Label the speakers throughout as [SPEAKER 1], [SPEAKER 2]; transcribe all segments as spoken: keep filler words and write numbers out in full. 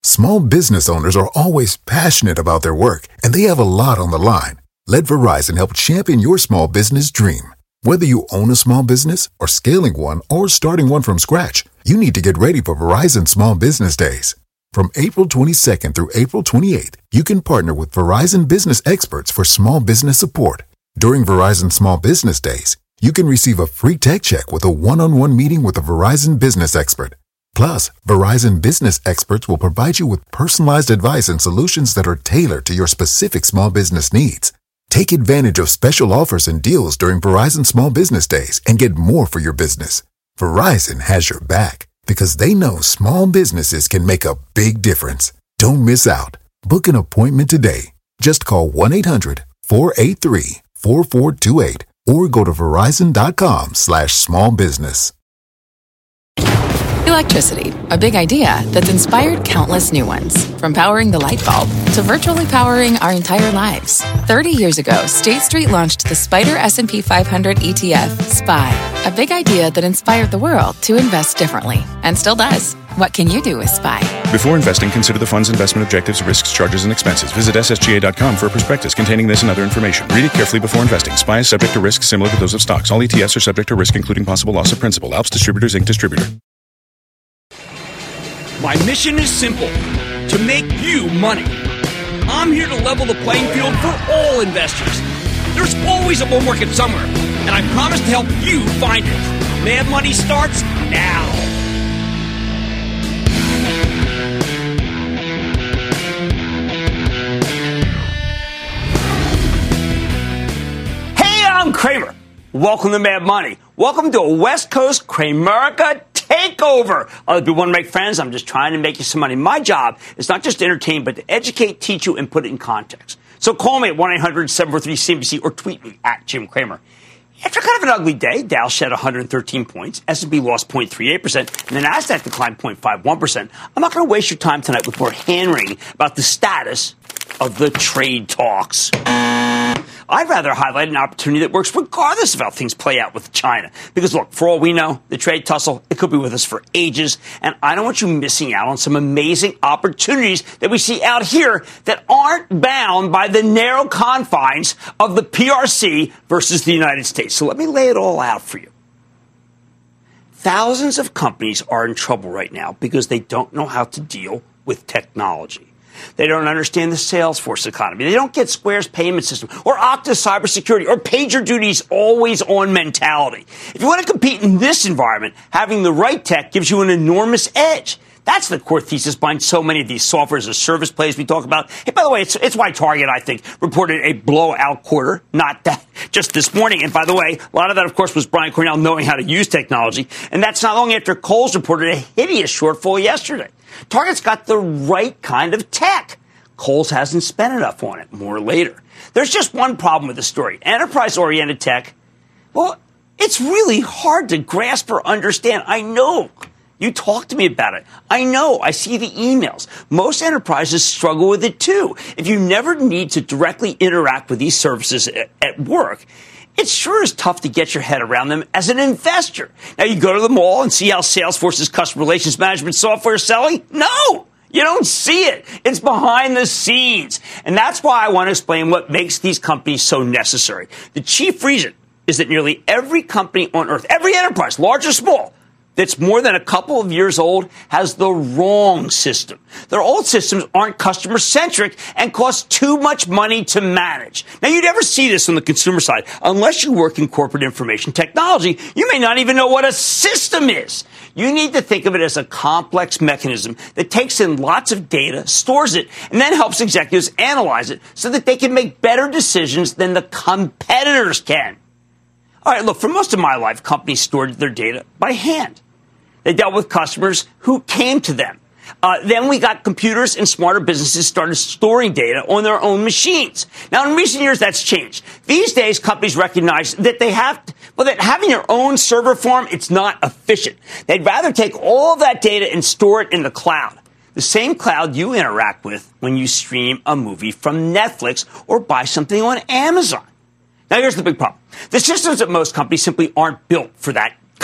[SPEAKER 1] Small business owners are always passionate about their work, and they have a lot on the line. Let Verizon help champion your small business dream. Whether you own a small business or scaling one or starting one from scratch, you need to get ready for Verizon Small Business Days. From April twenty-second through April twenty-eighth, you can partner with Verizon business experts for small business support. During Verizon Small Business Days, you can receive a free tech check with a one-on-one meeting with a Verizon business expert. Plus, Verizon business experts will provide you with personalized advice and solutions that are tailored to your specific small business needs. Take advantage of special offers and deals during Verizon Small Business Days and get more for your business. Verizon has your back because they know small businesses can make a big difference. Don't miss out. Book an appointment today. Just call one eight hundred four eight three four four two eight or go to verizon.com slash small business.
[SPEAKER 2] Electricity, a big idea that's inspired countless new ones. From powering the light bulb to virtually powering our entire lives. thirty years ago, State Street launched the Spider S and P five hundred E T F, S P Y, a big idea that inspired the world to invest differently, and still does. What can you do with S P Y?
[SPEAKER 3] Before investing, consider the fund's investment objectives, risks, charges, and expenses. Visit S S G A dot com for a prospectus containing this and other information. Read it carefully before investing. S P Y is subject to risks similar to those of stocks. All E T Fs are subject to risk, including possible loss of principal. Alps Distributors, Incorporated Distributor.
[SPEAKER 4] My mission is simple, to make you money. I'm here to level the playing field for all investors. There's always a bull market somewhere, and I promise to help you find it. Mad Money starts now. Hey, I'm Cramer. Welcome to Mad Money. Welcome to a West Coast Cramerica takeover. Other people want to make friends. I'm just trying to make you some money. My job is not just to entertain, but to educate, teach you, and put it in context. So call me at one eight hundred seven four three C N B C or tweet me at Jim Cramer. After kind of an ugly day, Dow shed one hundred thirteen points, S and P lost zero point three eight percent, and the Nasdaq declined zero point five one percent. I'm not going to waste your time tonight with more hand-wringing about the status of the trade talks. I'd rather highlight an opportunity that works regardless of how things play out with China. Because, look, for all we know, the trade tussle, it could be with us for ages. And I don't want you missing out on some amazing opportunities that we see out here that aren't bound by the narrow confines of the P R C versus the United States. So let me lay it all out for you. Thousands of companies are in trouble right now because they don't know how to deal with technology. They don't understand the Salesforce economy. They don't get Square's payment system or Okta cybersecurity or PagerDuty's always-on mentality. If you want to compete in this environment, having the right tech gives you an enormous edge. That's the core thesis behind so many of these software as a service plays we talk about. Hey, by the way, it's, it's why Target, I think, reported a blowout quarter, not that just this morning. And by the way, a lot of that, of course, was Brian Cornell knowing how to use technology. And that's not long after Kohl's reported a hideous shortfall yesterday. Target's got the right kind of tech. Kohl's hasn't spent enough on it. More later. There's just one problem with the story. Enterprise-oriented tech, well, it's really hard to grasp or understand. I know. You talk to me about it. I know. I see the emails. Most enterprises struggle with it, too. If you never need to directly interact with these services at work, it sure is tough to get your head around them as an investor. Now, you go to the mall and see how Salesforce's customer relations management software is selling? No, you don't see it. It's behind the scenes. And that's why I want to explain what makes these companies so necessary. The chief reason is that nearly every company on earth, every enterprise, large or small, that's more than a couple of years old has the wrong system. Their old systems aren't customer-centric and cost too much money to manage. Now, you never see this on the consumer side. Unless you work in corporate information technology, you may not even know what a system is. You need to think of it as a complex mechanism that takes in lots of data, stores it, and then helps executives analyze it so that they can make better decisions than the competitors can. All right, look, for most of my life, companies stored their data by hand. They dealt with customers who came to them. Uh, then we got computers and smarter businesses started storing data on their own machines. Now, in recent years, that's changed. These days, companies recognize that they have, to, well, that having your own server farm, it's not efficient. They'd rather take all of that data and store it in the cloud. The same cloud you interact with when you stream a movie from Netflix or buy something on Amazon. Now, here's the big problem. The systems at most companies simply aren't built for that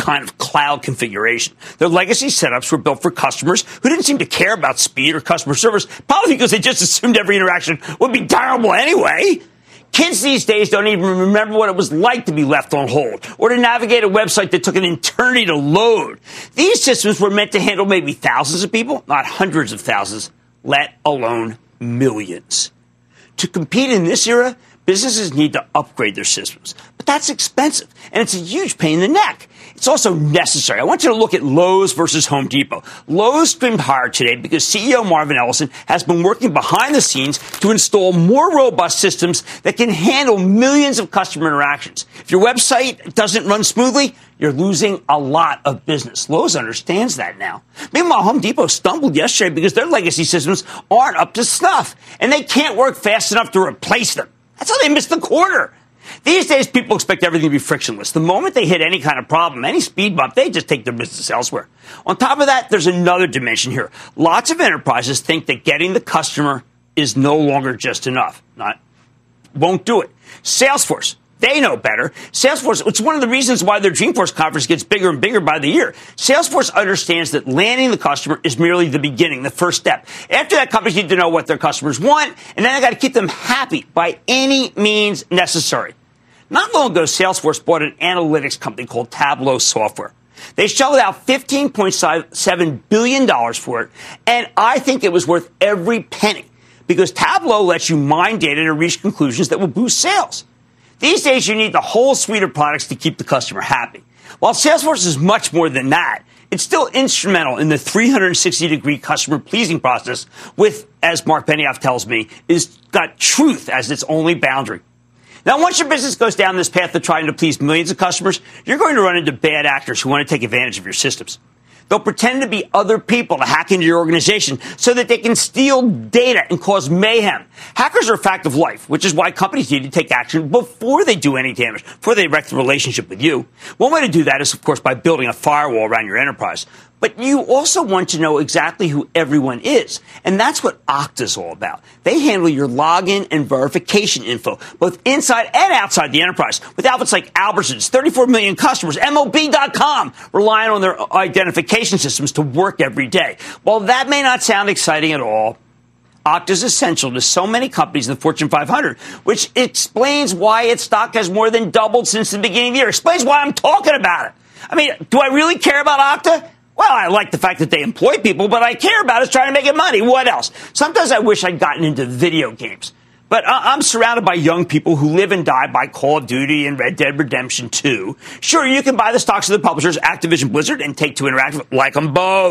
[SPEAKER 4] kind of cloud configuration. Their legacy setups were built for customers who didn't seem to care about speed or customer service, probably because they just assumed every interaction would be terrible anyway. Kids these days don't even remember what it was like to be left on hold or to navigate a website that took an eternity to load. These systems were meant to handle maybe thousands of people, not hundreds of thousands, let alone millions. To compete in this era, businesses need to upgrade their systems. But that's expensive, and it's a huge pain in the neck. It's also necessary. I want you to look at Lowe's versus Home Depot. Lowe's screamed higher today because C E O Marvin Ellison has been working behind the scenes to install more robust systems that can handle millions of customer interactions. If your website doesn't run smoothly, you're losing a lot of business. Lowe's understands that now. Meanwhile, Home Depot stumbled yesterday because their legacy systems aren't up to snuff, and they can't work fast enough to replace them. That's how they missed the quarter. These days, people expect everything to be frictionless. The moment they hit any kind of problem, any speed bump, they just take their business elsewhere. On top of that, there's another dimension here. Lots of enterprises think that getting the customer is no longer just enough. Not, won't do it. Salesforce, they know better. Salesforce, it's one of the reasons why their Dreamforce conference gets bigger and bigger by the year. Salesforce understands that landing the customer is merely the beginning, the first step. After that, companies need to know what their customers want, and then they got to keep them happy by any means necessary. Not long ago, Salesforce bought an analytics company called Tableau Software. They shelled out fifteen point seven billion dollars for it, and I think it was worth every penny because Tableau lets you mine data to reach conclusions that will boost sales. These days, you need the whole suite of products to keep the customer happy. While Salesforce is much more than that, it's still instrumental in the three sixty degree customer pleasing process with, as Mark Benioff tells me, is got truth as its only boundary. Now, once your business goes down this path of trying to please millions of customers, you're going to run into bad actors who want to take advantage of your systems. They'll pretend to be other people to hack into your organization so that they can steal data and cause mayhem. Hackers are a fact of life, which is why companies need to take action before they do any damage, before they wreck the relationship with you. One way to do that is, of course, by building a firewall around your enterprise. But you also want to know exactly who everyone is. And that's what Okta's all about. They handle your login and verification info, both inside and outside the enterprise, with outfits like Albertsons, thirty-four million customers, M O B dot com, relying on their identification systems to work every day. While that may not sound exciting at all, Okta is essential to so many companies in the Fortune five hundred, which explains why its stock has more than doubled since the beginning of the year. Explains why I'm talking about it. I mean, do I really care about Okta? Well, I like the fact that they employ people, but I care about is trying to make it money. What else? Sometimes I wish I'd gotten into video games. But I'm surrounded by young people who live and die by Call of Duty and Red Dead Redemption two. Sure, you can buy the stocks of the publishers, Activision Blizzard, and Take-Two Interactive, like them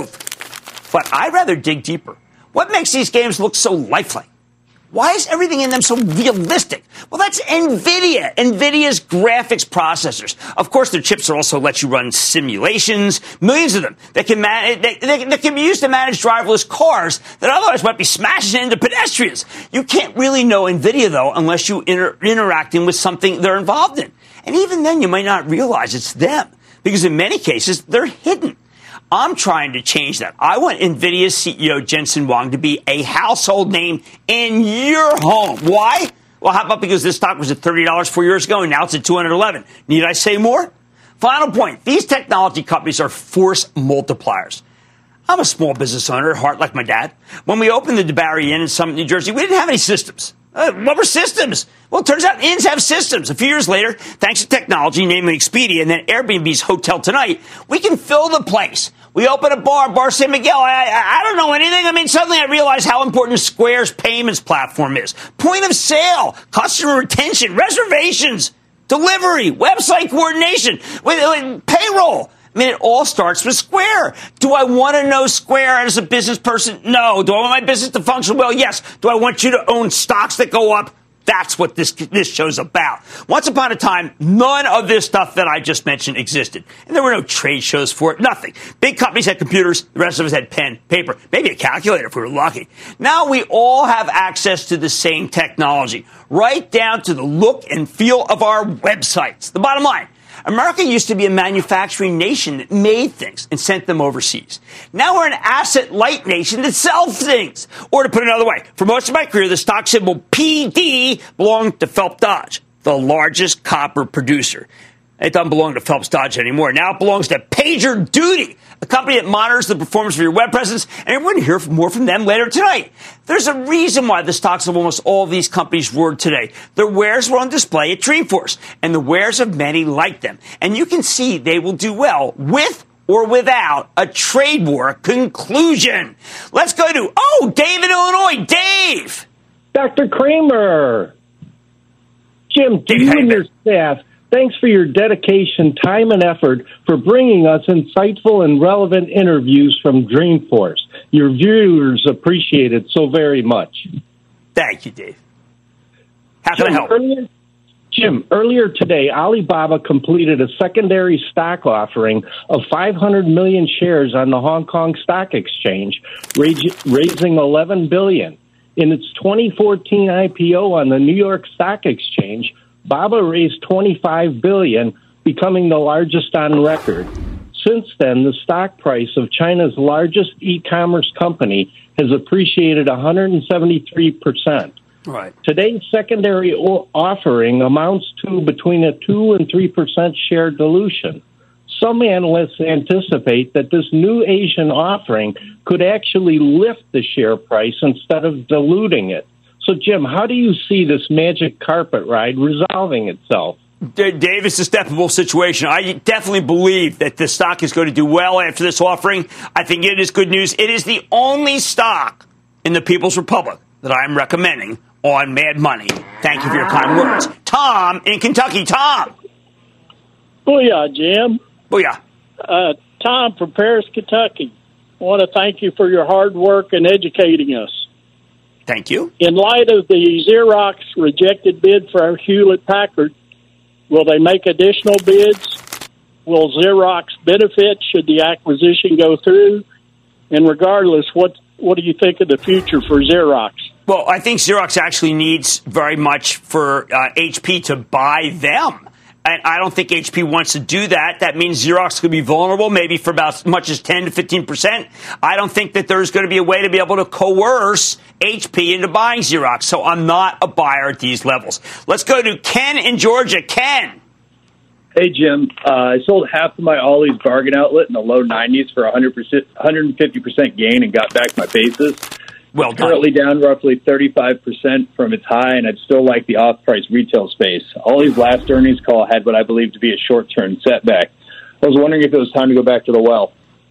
[SPEAKER 4] both. But I'd rather dig deeper. What makes these games look so lifelike? Why is everything in them so realistic? Well, that's NVIDIA, NVIDIA's graphics processors. Of course, their chips also let you run simulations, millions of them, that can, man- that, that, that can be used to manage driverless cars that otherwise might be smashing into pedestrians. You can't really know NVIDIA, though, unless you're inter- interacting with something they're involved in. And even then, you might not realize it's them, because in many cases, they're hidden. I'm trying to change that. I want NVIDIA's C E O Jensen Huang to be a household name in your home. Why? Well, how about because this stock was at thirty dollars four years ago and now it's at two hundred eleven dollars? Need I say more? Final point. These technology companies are force multipliers. I'm a small business owner at heart like my dad. When we opened the DeBarry Inn in Summit, New Jersey, we didn't have any systems. Uh, what were systems? Well, it turns out inns have systems. A few years later, thanks to technology, namely Expedia and then Airbnb's Hotel Tonight, we can fill the place. We open a bar, Bar San Miguel. I, I, I don't know anything. I mean, suddenly I realize how important Square's payments platform is. Point of sale, customer retention, reservations, delivery, website coordination, with, with payroll. I mean, it all starts with Square. Do I want to know Square as a business person? No. Do I want my business to function well? Yes. Do I want you to own stocks that go up? That's what this this show's about. Once upon a time, none of this stuff that I just mentioned existed. And there were no trade shows for it, nothing. Big companies had computers, the rest of us had pen, paper, maybe a calculator if we were lucky. Now we all have access to the same technology, right down to the look and feel of our websites. The bottom line, America used to be a manufacturing nation that made things and sent them overseas. Now we're an asset-light nation that sells things. Or to put it another way, for most of my career, the stock symbol P D belonged to Phelps Dodge, the largest copper producer. It doesn't belong to Phelps Dodge anymore. Now it belongs to PagerDuty, a company that monitors the performance of your web presence, and you're going to hear more from them later tonight. There's a reason why the stocks of almost all of these companies roared today. Their wares were on display at Dreamforce, and the wares of many like them. And you can see they will do well with or without a trade war conclusion. Let's go to, oh, Dave in Illinois. Dave!
[SPEAKER 5] Doctor Cramer. Jim, to you and your staff, thanks for your dedication, time, and effort for bringing us insightful and relevant interviews from Dreamforce. Your viewers appreciate it so very much.
[SPEAKER 4] Thank you, Dave. How can
[SPEAKER 5] Jim,
[SPEAKER 4] I help?
[SPEAKER 5] Earlier, Jim, earlier today, Alibaba completed a secondary stock offering of five hundred million shares on the Hong Kong Stock Exchange, raising eleven billion dollars. In its twenty fourteen I P O on the New York Stock Exchange, Baba raised twenty-five billion dollars, becoming the largest on record. Since then, the stock price of China's largest e-commerce company has appreciated one hundred seventy-three percent.
[SPEAKER 4] Right.
[SPEAKER 5] Today's secondary o- offering amounts to between a two and three percent share dilution. Some analysts anticipate that this new Asian offering could actually lift the share price instead of diluting it. So, Jim, how do you see this magic carpet ride resolving itself?
[SPEAKER 4] Dave, it's a stepable situation. I definitely believe that the stock is going to do well after this offering. I think it is good news. It is the only stock in the People's Republic that I'm recommending on Mad Money. Thank you for your kind words. Tom in Kentucky. Tom.
[SPEAKER 6] Booyah, Jim.
[SPEAKER 4] Booyah.
[SPEAKER 6] Uh, Tom from Paris, Kentucky. I want to thank you for your hard work in educating us.
[SPEAKER 4] Thank you.
[SPEAKER 6] In light of the Xerox rejected bid for Hewlett-Packard, will they make additional bids? Will Xerox benefit should the acquisition go through? And regardless, what what do you think of the future for Xerox?
[SPEAKER 4] Well, I think Xerox actually needs very much for uh, H P to buy them. And I don't think H P wants to do that. That means Xerox could be vulnerable, maybe for about as much as ten to fifteen percent. I don't think that there's going to be a way to be able to coerce H P into buying Xerox. So I'm not a buyer at these levels. Let's go to Ken in Georgia. Ken.
[SPEAKER 7] Hey, Jim. Uh, I sold half of my Ollie's bargain outlet in the low nineties for one hundred percent, one hundred fifty percent gain and got back my basis.
[SPEAKER 4] Well
[SPEAKER 7] it's
[SPEAKER 4] done.
[SPEAKER 7] Currently down roughly thirty-five percent from its high, and I'd still like the off-price retail space. Ollie's last earnings call had what I believe to be a short-term setback. I was wondering if it was time to go back to the well.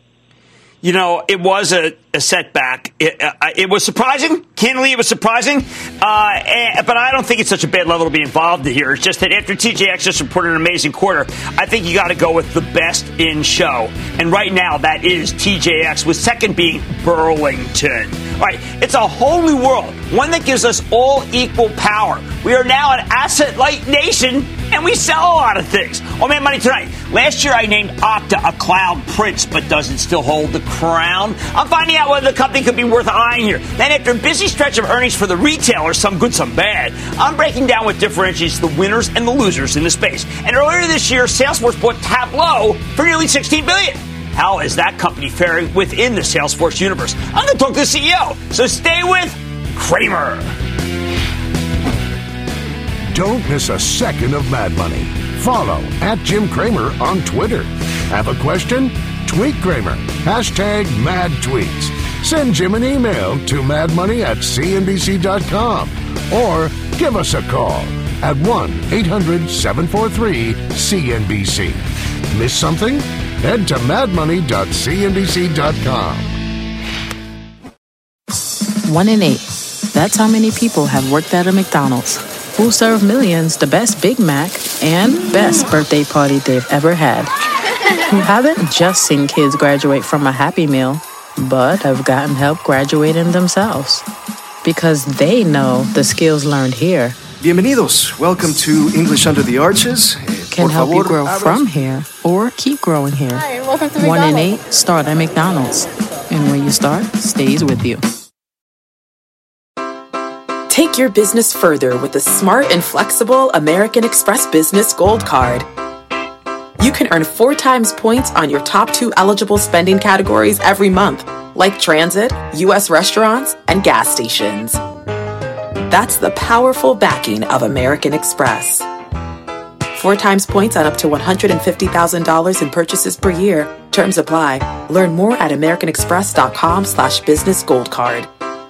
[SPEAKER 4] You know, it was a, a setback. It, uh, it was surprising. Candidly, it was surprising. Uh, and, but I don't think it's such a bad level to be involved in here. It's just that after T J X just reported an amazing quarter, I think you got to go with the best in show. And right now, that is T J X, with second being Burlington. All right, it's a whole new world, one that gives us all equal power. We are now an asset-light nation, and we sell a lot of things. Oh, man, money tonight. Last year, I named Okta a cloud prince, but does it still hold the crown? I'm finding out whether the company could be worth eyeing here. Then, after a busy stretch of earnings for the retailers, some good, some bad, I'm breaking down what differentiates the winners and the losers in the space. And earlier this year, Salesforce bought Tableau for nearly sixteen billion dollars. How is that company faring within the Salesforce universe? I'm going to talk to the C E O, so stay with Cramer.
[SPEAKER 8] Don't miss a second of Mad Money. Follow at Jim Cramer on Twitter. Have a question? Tweet Cramer. Hashtag Mad Tweets. Send Jim an email to madmoney at c n b c dot com or give us a call at one eight hundred seven four three C N B C. Miss something? Head to mad money dot c n b c dot com.
[SPEAKER 9] One in eight. That's how many people have worked at a McDonald's, who serve millions the best Big Mac and best birthday party they've ever had. Who haven't just seen kids graduate from a Happy Meal, but have gotten help graduating themselves. Because they know the skills learned here
[SPEAKER 10] Bienvenidos. Welcome to English Under the Arches.
[SPEAKER 9] Can help you grow from here or keep growing here.
[SPEAKER 11] Hi, and welcome to
[SPEAKER 9] One in
[SPEAKER 11] McDonald's.
[SPEAKER 9] eight start at McDonald's. And when you start, stays with you.
[SPEAKER 12] Take your business further with the smart and flexible American Express Business Gold Card. You can earn four times points on your top two eligible spending categories every month, like transit, U S restaurants, and gas stations. That's the powerful backing of American Express. four times points on up to one hundred fifty thousand dollars in purchases per year. Terms apply. Learn more at americanexpress.com slash business gold card.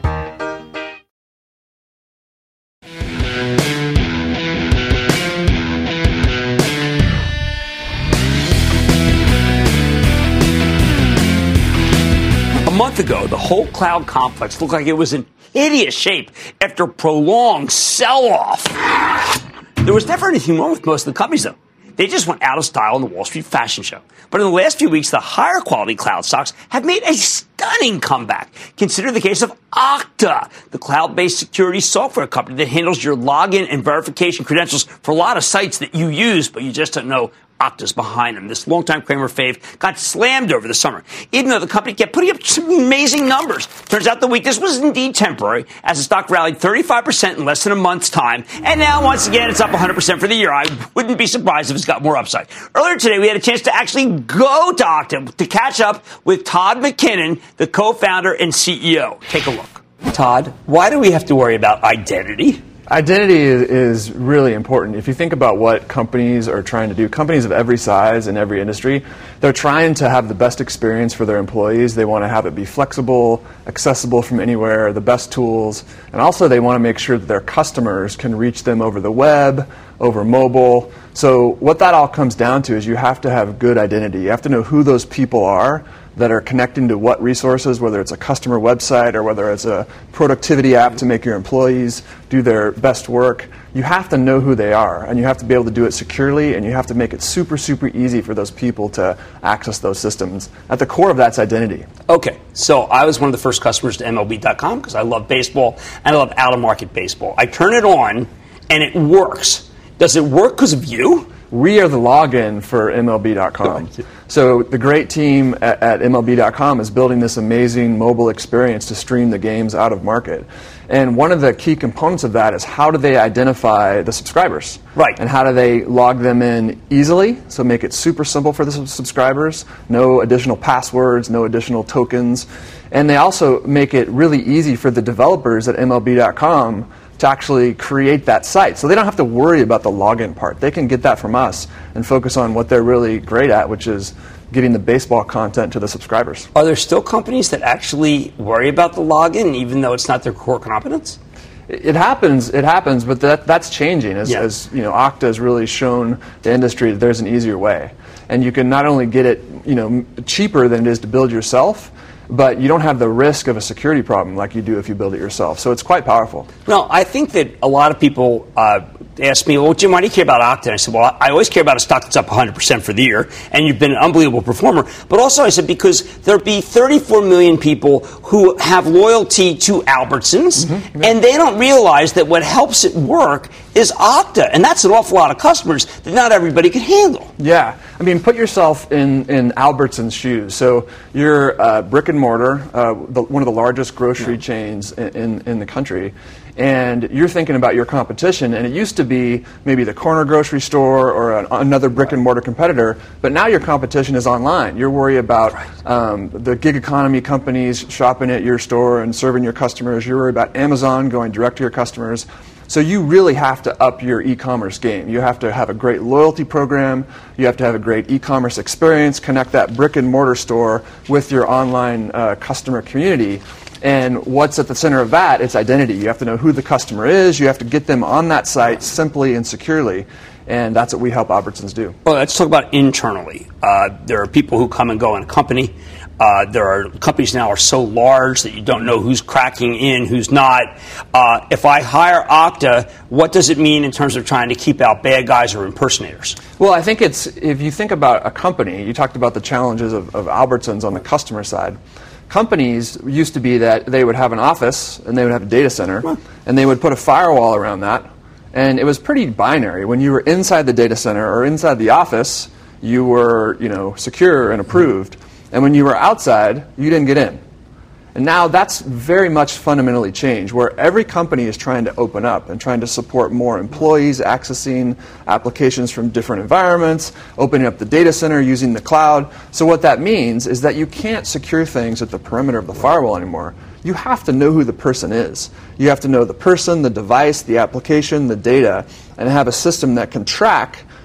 [SPEAKER 4] A month ago, the whole cloud complex looked like it was in hideous shape after a prolonged sell-off. There was never anything wrong with most of the companies, though. They just went out of style in the Wall Street fashion show. But in the last few weeks, the higher quality cloud stocks have made a stunning comeback. Consider the case of Okta, the cloud-based security software company that handles your login and verification credentials for a lot of sites that you use, but you just don't know Okta's behind them. This longtime Cramer fave got slammed over the summer, even though the company kept putting up some amazing numbers. Turns out the weakness was indeed temporary, as the stock rallied thirty-five percent in less than a month's time. And now, once again, it's up one hundred percent for the year. I wouldn't be surprised if it's got more upside. Earlier today, we had a chance to actually go to Okta to catch up with Todd McKinnon, the co-founder and C E O. Take a look. Todd, why do we have to worry about identity?
[SPEAKER 11] Identity is, is really important. If you think about what companies are trying to do, companies of every size in every industry, they're trying to have the best experience for their employees. They want to have it be flexible, accessible from anywhere, the best tools, and also they want to make sure that their customers can reach them over the web, over mobile. So what that all comes down to is you have to have good identity. You have to know who those people are that are connecting to what resources, whether it's a customer website or whether it's a productivity app to make your employees do their best work. You have to know who they are, and you have to be able to do it securely, and you have to make it super, super easy for those people to access those systems. At the core of that's identity.
[SPEAKER 4] Okay, so I was one of the first customers to M L B dot com because I love baseball, and I love out-of-market baseball. I turn it on, and it works. Does it work because of you?
[SPEAKER 11] We are the login for M L B dot com. So the great team at, at M L B dot com is building this amazing mobile experience to stream the games out of market. And one of the key components of that is how do they identify the subscribers?
[SPEAKER 4] Right.
[SPEAKER 11] And how do they log them in easily, so make it super simple for the subscribers, no additional passwords, no additional tokens. And they also make it really easy for the developers at M L B dot com to actually create that site. So they don't have to worry about the login part. They can get that from us and focus on what they're really great at, which is getting the baseball content to the subscribers.
[SPEAKER 4] Are there still companies that actually worry about the login, even though it's not their core competence?
[SPEAKER 11] It happens, it happens, but that, that's changing. As, yeah. as you know, Okta has really shown the industry that there's an easier way. And you can not only get it, you know, cheaper than it is to build yourself, but you don't have the risk of a security problem like you do if you build it yourself. So it's quite powerful.
[SPEAKER 4] No, I think that a lot of people uh, ask me, well, Jim, why do you care about Okta? And I said, well, I always care about a stock that's up one hundred percent for the year, and you've been an unbelievable performer. But also, I said, because there'd be thirty-four million people who have loyalty to Albertsons, mm-hmm. and they don't realize that what helps it work is Okta. And that's an awful lot of customers that not everybody can handle.
[SPEAKER 11] Yeah. I mean, put yourself in, in Albertsons' shoes. So you're uh, brick and mortar, uh, the, one of the largest grocery yeah. chains in, in, in the country. And you're thinking about your competition, and it used to be maybe the corner grocery store or an, another brick-and-mortar competitor, but now your competition is online. You're worried about right. um, the gig economy companies shopping at your store and serving your customers. You're worried about Amazon going direct to your customers. So you really have to up your e-commerce game. You have to have a great loyalty program. You have to have a great e-commerce experience, connect that brick-and-mortar store with your online uh, customer community. And what's at the center of that? It's identity. You have to know who the customer is. You have to get them on that site simply and securely. And that's what we help Albertsons do.
[SPEAKER 4] Well, let's talk about internally. Uh, there are people who come and go in a company. Uh, there are companies now are so large that you don't know who's cracking in, who's not. Uh, if I hire Okta, what does it mean in terms of trying to keep out bad guys or impersonators?
[SPEAKER 11] Well, I think it's, if you think about a company, you talked about the challenges of, of Albertsons on the customer side. Companies used to be that they would have an office and they would have a data center, huh. and they would put a firewall around that. And it was pretty binary. When you were inside the data center or inside the office, you were, you know, secure and approved. And when you were outside, you didn't get in. And now that's very much fundamentally changed, where every company is trying to open up and trying to support more employees accessing applications from different environments, opening up the data center, using the cloud. So what that means is that you can't secure things at the perimeter of the firewall anymore. You have to know who the person is. You have to know the person, the device, the application, the data, and have a system that can track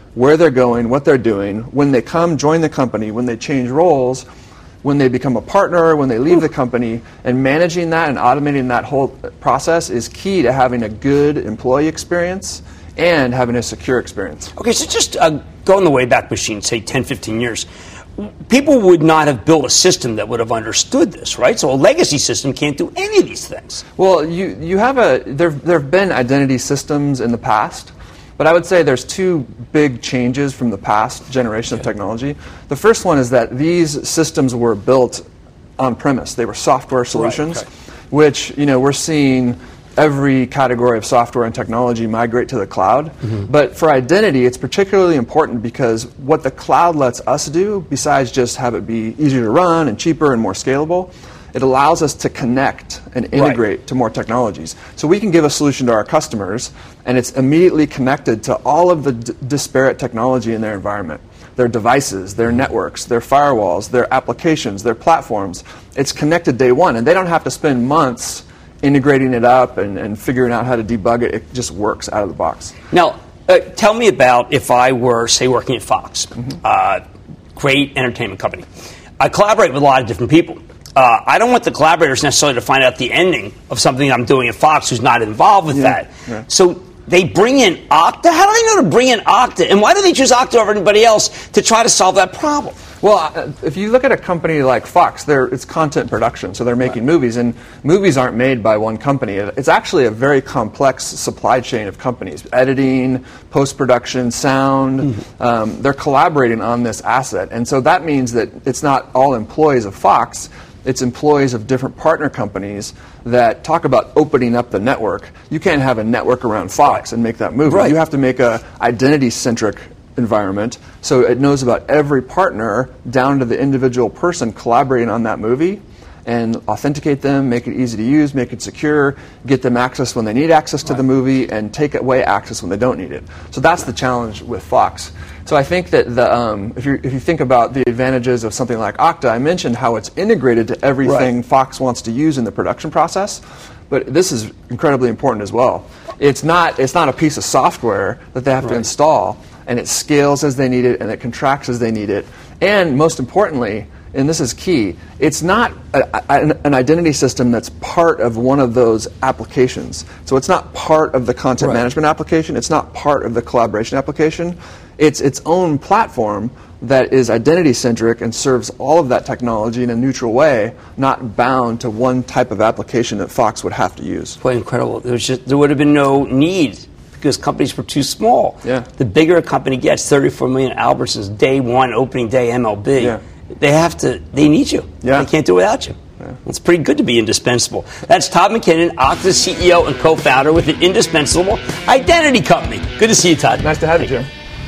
[SPEAKER 11] where they're going, what they're doing, when they come, join the company, when they change roles, when they become a partner, when they leave the company, and managing that and automating that whole process is key to having a good employee experience and having a secure experience.
[SPEAKER 4] Okay, so just uh, go in the Wayback Machine, say ten, fifteen years. People would not have built a system that would have understood this, right? So a legacy system can't do any of these things.
[SPEAKER 11] Well, you, you have a, there, there have been identity systems in the past, but I would say there's two big changes from the past generation of technology. The first one is that these systems were built on premise. They were software solutions,
[SPEAKER 4] right, okay.
[SPEAKER 11] which, you know, we're seeing every category of software and technology migrate to the cloud. Mm-hmm. But for identity, it's particularly important because what the cloud lets us do, besides just have it be easier to run and cheaper and more scalable, it allows us to connect and integrate
[SPEAKER 4] right.
[SPEAKER 11] to more technologies. So we can give a solution to our customers, and it's immediately connected to all of the d- disparate technology in their environment. Their devices, their networks, their firewalls, their applications, their platforms. It's connected day one, and they don't have to spend months integrating it up and, and figuring out how to debug it. It just works out of the box.
[SPEAKER 4] Now, uh, tell me about if I were, say, working at Fox, mm-hmm. uh, great entertainment company. I collaborate with a lot of different people. Uh, I don't want the collaborators necessarily to find out the ending of something I'm doing at Fox who's not involved with
[SPEAKER 11] yeah.
[SPEAKER 4] that.
[SPEAKER 11] Yeah.
[SPEAKER 4] So they bring in Okta? How do they know to bring in Okta? And why do they choose Okta over anybody else to try to solve that problem?
[SPEAKER 11] Well, uh, if you look at a company like Fox, they're, it's content production, so they're making right. movies, and movies aren't made by one company. It's actually a very complex supply chain of companies, editing, post-production, sound. Mm-hmm. Um, they're collaborating on this asset, and so that means that it's not all employees of Fox. It's employees of different partner companies that talk about opening up the network. You can't have a network around Fox right. and make that movie.
[SPEAKER 4] Right.
[SPEAKER 11] You have to make a identity-centric environment, so it knows about every partner down to the individual person collaborating on that movie, and authenticate them, make it easy to use, make it secure, get them access when they need access to right. the movie, and take away access when they don't need it. So that's the challenge with Fox. So I think that the, um, if, you if you think about the advantages of something like Okta, I mentioned how it's integrated to everything right. Fox wants to use in the production process, but this is incredibly important as well. It's not, it's not a piece of software that they have right. to install, and it scales as they need it, and it contracts as they need it. And most importantly, and this is key, it's not a, a, an identity system that's part of one of those applications. So it's not part of the content right. management application. It's not part of the collaboration application. It's its own platform that is identity-centric and serves all of that technology in a neutral way, not bound to one type of application that Fox would have to use.
[SPEAKER 4] Quite incredible. There, was just, there would have been no need because companies were too small.
[SPEAKER 11] Yeah.
[SPEAKER 4] The bigger a company gets, thirty-four million Albertsons, day one, opening day M L B,
[SPEAKER 11] yeah.
[SPEAKER 4] they have to, they need you.
[SPEAKER 11] Yeah.
[SPEAKER 4] They can't do it without you. Yeah. It's pretty good to be indispensable. That's Todd McKinnon, Okta's C E O and co-founder with an indispensable identity company. Good to see you, Todd.
[SPEAKER 11] Nice to have you, Jim.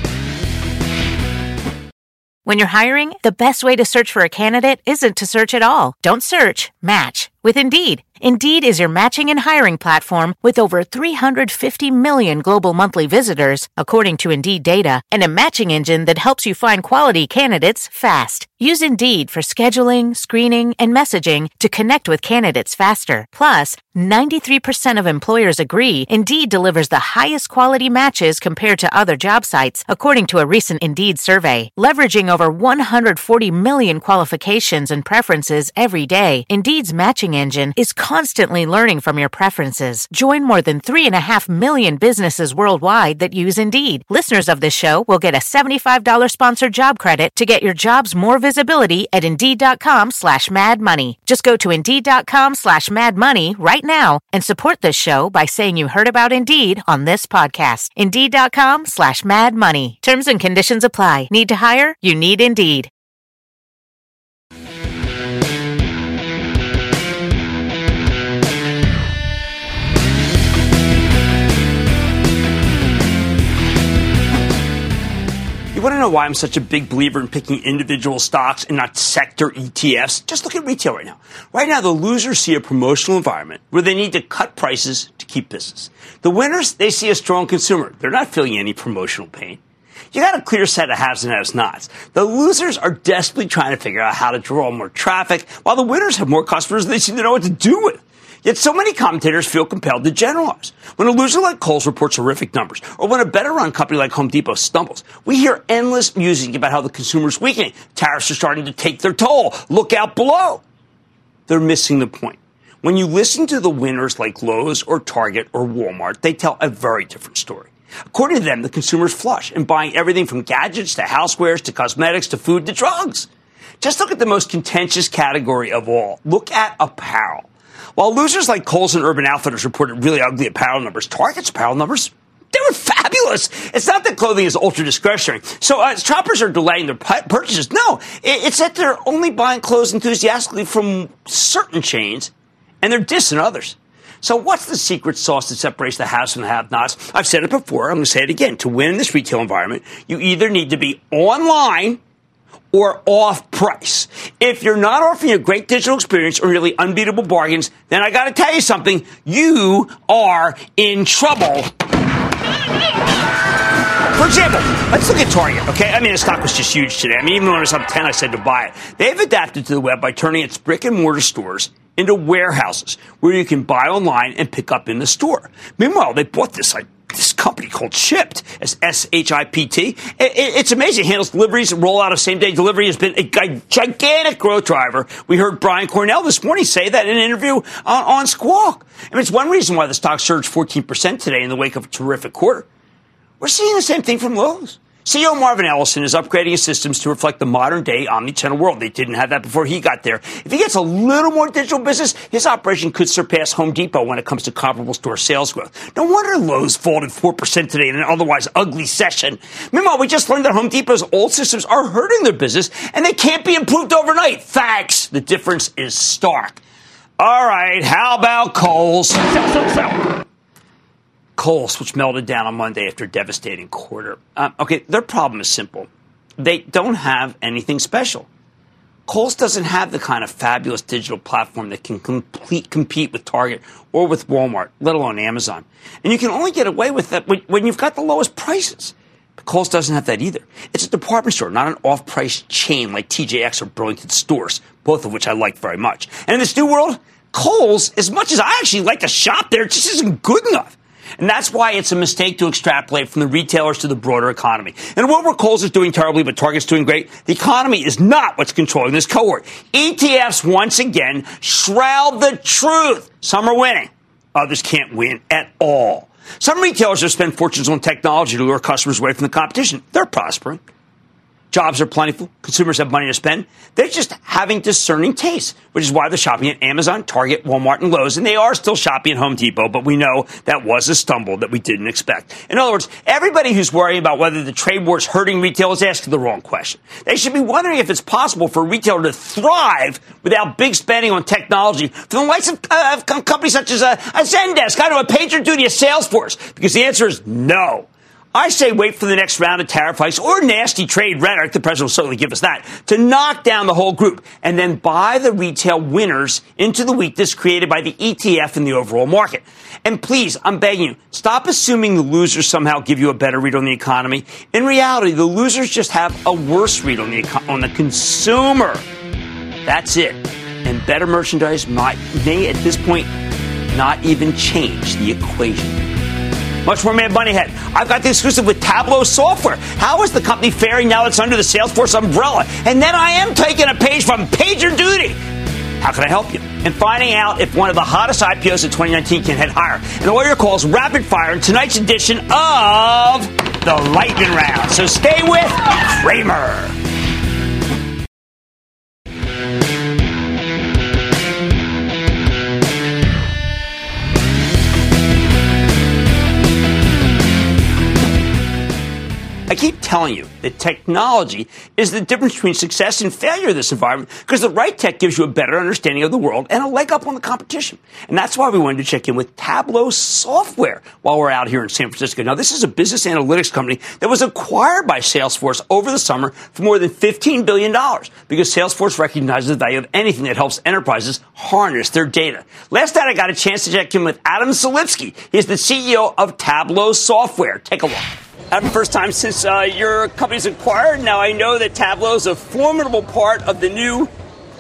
[SPEAKER 13] When you're hiring, the best way to search for a candidate isn't to search at all. Don't search, match with Indeed. Indeed is your matching and hiring platform with over three hundred fifty million global monthly visitors, according to Indeed data, and a matching engine that helps you find quality candidates fast. Use Indeed for scheduling, screening, and messaging to connect with candidates faster. Plus, ninety-three percent of employers agree Indeed delivers the highest quality matches compared to other job sites, according to a recent Indeed survey. Leveraging over one hundred forty million qualifications and preferences every day, Indeed's matching engine is constantly learning from your preferences. Join more than three and a half million businesses worldwide that use Indeed. Listeners of this show will get a seventy-five dollars sponsored job credit to get your jobs more visibility at Indeed.com slash Mad Money. Just go to Indeed.com slash Mad Money right now and support this show by saying you heard about Indeed on this podcast. Indeed.com slash Mad Money. Terms and conditions apply. Need to hire? You need Indeed.
[SPEAKER 4] You want to know why I'm such a big believer in picking individual stocks and not sector E T Fs? Just look at retail right now. Right now, the losers see a promotional environment where they need to cut prices to keep business. The winners, they see a strong consumer. They're not feeling any promotional pain. You got a clear set of haves and have-nots. The losers are desperately trying to figure out how to draw more traffic, while the winners have more customers than they seem to know what to do with. Yet so many commentators feel compelled to generalize. When a loser like Kohl's reports horrific numbers, or when a better-run company like Home Depot stumbles, we hear endless musing about how the consumer's weakening. Tariffs are starting to take their toll. Look out below. They're missing the point. When you listen to the winners like Lowe's or Target or Walmart, they tell a very different story. According to them, the consumer's flush and buying everything from gadgets to housewares to cosmetics to food to drugs. Just look at the most contentious category of all. Look at apparel. While losers like Kohl's and Urban Outfitters reported really ugly apparel numbers, Target's apparel numbers, they were fabulous. It's not that clothing is ultra discretionary. So uh, shoppers are delaying their purchases. No, it's that they're only buying clothes enthusiastically from certain chains, and they're dissing others. So what's the secret sauce that separates the haves from the have-nots? I've said it before. I'm going to say it again. To win in this retail environment, you either need to be online or off price. If you're not offering a great digital experience or really unbeatable bargains, then I got to tell you something. You are in trouble. For example, let's look at Target, okay? I mean, the stock was just huge today. I mean, even when it was up ten, I said to buy it. They've adapted to the web by turning its brick-and-mortar stores into warehouses where you can buy online and pick up in the store. Meanwhile, they bought this like this company called Shipt, as S H I P T. It, it, it's amazing. It handles deliveries. Rollout of same-day delivery has been a gigantic growth driver. We heard Brian Cornell this morning say that in an interview on, on Squawk. I mean, it's one reason why the stock surged fourteen percent today in the wake of a terrific quarter. We're seeing the same thing from Lowe's. C E O Marvin Ellison is upgrading his systems to reflect the modern-day omnichannel world. They didn't have that before he got there. If he gets a little more digital business, his operation could surpass Home Depot when it comes to comparable store sales growth. No wonder Lowe's folded four percent today in an otherwise ugly session. Meanwhile, we just learned that Home Depot's old systems are hurting their business, and they can't be improved overnight. Thanks. The difference is stark. All right, how about Kohl's? Sell, sell, sell. Kohl's, which melted down on Monday after a devastating quarter. Um, okay, their problem is simple. They don't have anything special. Kohl's doesn't have the kind of fabulous digital platform that can complete, compete with Target or with Walmart, let alone Amazon. And you can only get away with that when, when you've got the lowest prices. But Kohl's doesn't have that either. It's a department store, not an off-price chain like T J X or Burlington Stores, both of which I like very much. And in this new world, Kohl's, as much as I actually like to shop there, it just isn't good enough. And that's why it's a mistake to extrapolate from the retailers to the broader economy. In a world where Kohl's is doing terribly but Target's doing great, the economy is not what's controlling this cohort. E T Fs once again shroud the truth. Some are winning. Others can't win at all. Some retailers have spent fortunes on technology to lure customers away from the competition. They're prospering. Jobs are plentiful. Consumers have money to spend. They're just having discerning tastes, which is why they're shopping at Amazon, Target, Walmart, and Lowe's. And they are still shopping at Home Depot, but we know that was a stumble that we didn't expect. In other words, everybody who's worrying about whether the trade war is hurting retail is asking the wrong question. They should be wondering if it's possible for a retailer to thrive without big spending on technology from the likes of uh, companies such as a, a Zendesk, kind of a PagerDuty, a Salesforce, because the answer is no. I say wait for the next round of tariff hikes or nasty trade rhetoric, the president will certainly give us that, to knock down the whole group and then buy the retail winners into the weakness created by the E T F and the overall market. And please, I'm begging you, stop assuming the losers somehow give you a better read on the economy. In reality, the losers just have a worse read on the on the consumer. That's it. And better merchandise might, may at this point not even change the equation. Much more Mad Money ahead. I've got the exclusive with Tableau Software. How is the company faring now it's under the Salesforce umbrella? And then I am taking a page from PagerDuty. How can I help you? And finding out if one of the hottest I P Os of twenty nineteen can head higher. And all your calls rapid fire in tonight's edition of the Lightning Round. So stay with Cramer. I keep telling you that technology is the difference between success and failure in this environment because the right tech gives you a better understanding of the world and a leg up on the competition. And that's why we wanted to check in with Tableau Software while we're out here in San Francisco. Now, this is a business analytics company that was acquired by Salesforce over the summer for more than fifteen billion dollars because Salesforce recognizes the value of anything that helps enterprises harness their data. Last night, I got a chance to check in with Adam Selipsky. He's the C E O of Tableau Software. Take a look. Adam, first time since uh, your company's acquired. Now, I know that Tableau is a formidable part of the new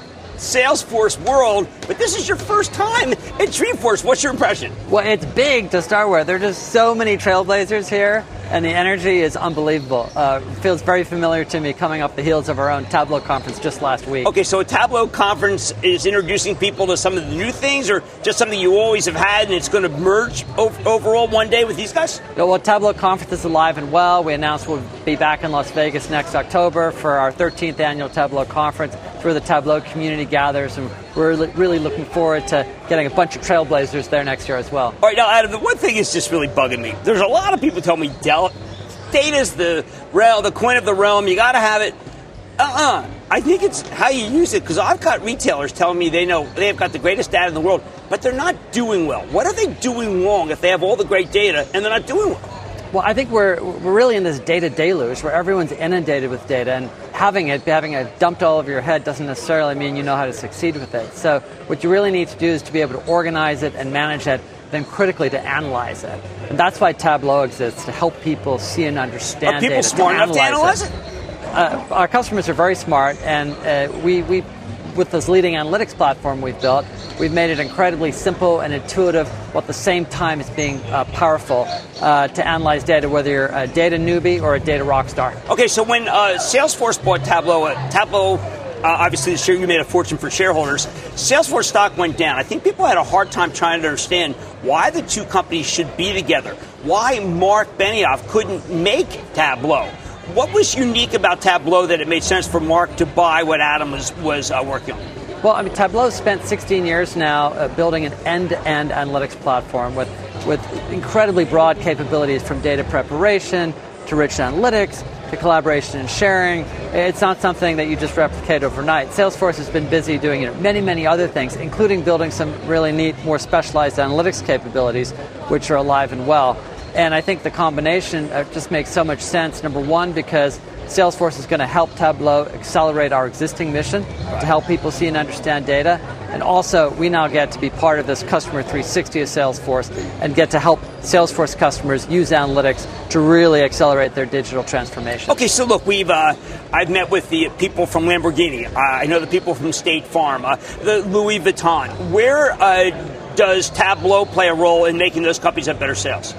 [SPEAKER 4] Salesforce world, but this is your first time at Dreamforce. What's your impression?
[SPEAKER 14] Well, it's big to start with. There are just so many trailblazers here, and the energy is unbelievable. Uh, it feels very familiar to me coming off the heels of our own Tableau conference just last week.
[SPEAKER 4] Okay, so a Tableau conference is introducing people to some of the new things, or just something you always have had, and it's going to merge over, overall one day with these guys?
[SPEAKER 14] No, well, Tableau conference is alive and well. We announced we'll be back in Las Vegas next October for our thirteenth annual Tableau conference. It's where the Tableau community gathers, and we're really looking forward to getting a bunch of trailblazers there next year as well.
[SPEAKER 4] All right, now, Adam, the one thing is just really bugging me. There's a lot of people tell me Dell, data's the realm, the coin of the realm. You got to have it. Uh-uh. I think it's how you use it, because I've got retailers telling me they know they've got the greatest data in the world, but they're not doing well. What are they doing wrong if they have all the great data and they're not doing well?
[SPEAKER 14] Well, I think we're we're really in this data deluge where everyone's inundated with data, and having it, having it dumped all over your head doesn't necessarily mean you know how to succeed with it. So what you really need to do is to be able to organize it and manage it, then critically to analyze it. And that's why Tableau exists, to help people see and understand
[SPEAKER 4] data. Are people
[SPEAKER 14] data,
[SPEAKER 4] smart
[SPEAKER 14] to
[SPEAKER 4] enough to analyze it?
[SPEAKER 14] Uh, our customers are very smart, and uh, we, we, with this leading analytics platform we've built, we've made it incredibly simple and intuitive, while at the same time it's being uh, powerful uh, to analyze data, whether you're a data newbie or a data rock star.
[SPEAKER 4] Okay, so when uh, Salesforce bought Tableau, uh, Tableau, uh, obviously this year you made a fortune for shareholders. Salesforce stock went down. I think people had a hard time trying to understand why the two companies should be together, why Mark Benioff couldn't make Tableau. What was unique about Tableau that it made sense for Mark to buy what Adam was, was uh, working on?
[SPEAKER 14] Well, I mean, Tableau spent sixteen years now uh, building an end-to-end analytics platform with, with incredibly broad capabilities, from data preparation to rich analytics to collaboration and sharing. It's not something that you just replicate overnight. Salesforce has been busy doing you know, many, many other things, including building some really neat, more specialized analytics capabilities, which are alive and well. And I think the combination uh, just makes so much sense. Number one, because Salesforce is going to help Tableau accelerate our existing mission to help people see and understand data. And also, we now get to be part of this Customer three sixty of Salesforce and get to help Salesforce customers use analytics to really accelerate their digital transformation.
[SPEAKER 4] Okay, so look, we've uh, I've met with the people from Lamborghini. Uh, I know the people from State Farm, uh, the Louis Vuitton. Where uh, does Tableau play a role in making those companies have better sales?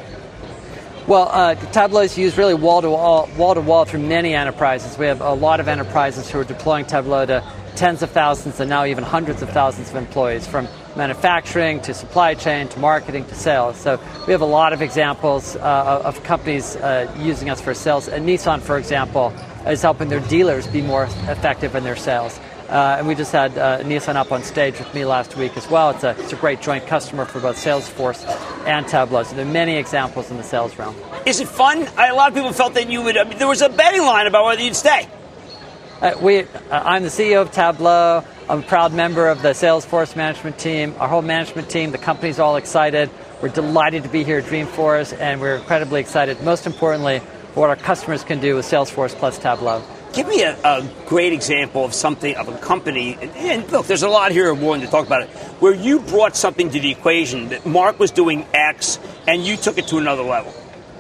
[SPEAKER 14] Well, uh, Tableau is used really wall-to-wall, wall-to-wall through many enterprises. We have a lot of enterprises who are deploying Tableau to tens of thousands and now even hundreds of thousands of employees, from manufacturing to supply chain to marketing to sales. So we have a lot of examples uh, of companies uh, using us for sales. And Nissan, for example, is helping their dealers be more effective in their sales. Uh, and we just had uh, Nissan up on stage with me last week as well. It's a, it's a great joint customer for both Salesforce and Tableau. So there are many examples in the sales realm.
[SPEAKER 4] Is it fun? I, a lot of people felt that you would, I mean, there was a betting line about whether you'd stay.
[SPEAKER 14] Uh, we, uh, I'm the C E O of Tableau. I'm a proud member of the Salesforce management team. Our whole management team, the company's all excited. We're delighted to be here at Dreamforce, and we're incredibly excited, most importantly, for what our customers can do with Salesforce plus Tableau.
[SPEAKER 4] Give me a, a great example of something, of a company, and, and look, there's a lot here I'm willing to talk about it, where you brought something to the equation that Mark was doing X, and you took it to another level.